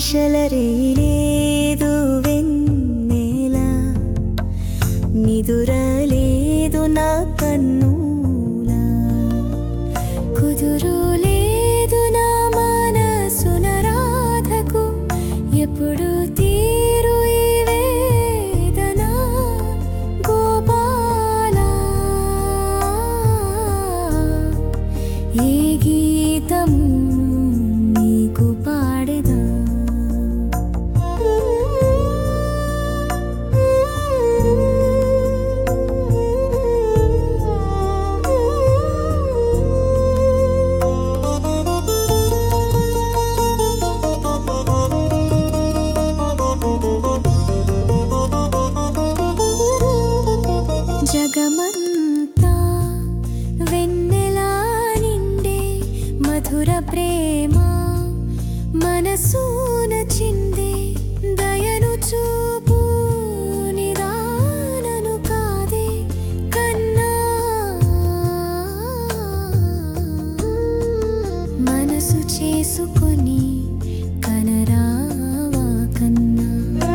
ఆశలరేలేదు వెన్నెల నిదురలేదు నా కన్నుల కుదురు లేదు నా మనసున రాధకు ఎప్పుడు తీరు ఈ వేదన గోపాల ఏ గీతము నీకు పాడేదా జగమంతా వెన్నెలా నిండే మధుర ప్రేమ మనసున చిందే దయను చూపు నిదానను కాదే కన్నా మనసు చేసుకొని కనరావా కన్నా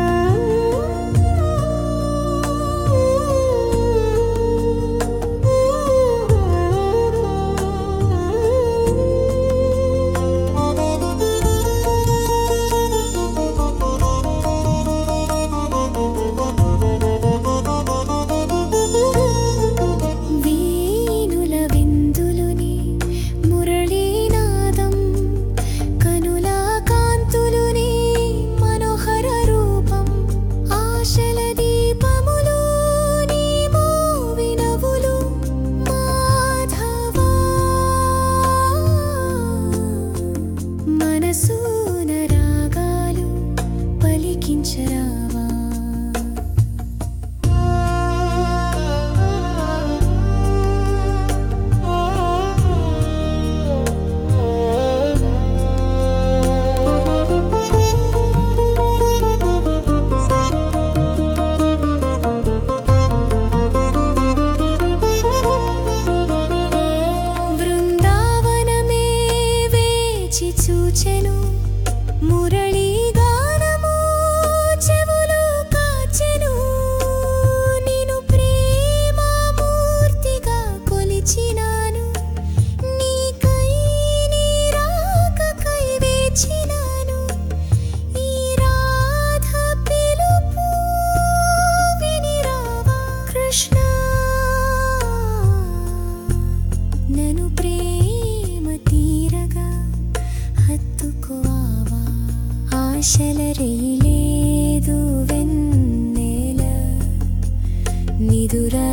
మనసున రాగాలు పలికించరావా బృందావనమే వేచి చూచెను మురళీ గానము చెవులు కాచెను నిన్ను ప్రేమమూర్తిగా కొలిచినాను నీకై నీ రాకకై వేచినాను ఈ రాధ పిలుపు వినిరావా కృష్ణ నన్ను ప్రేమ తీరగా హత్తుకోవా ఆశలరేలేదు వెన్నెల నిదుర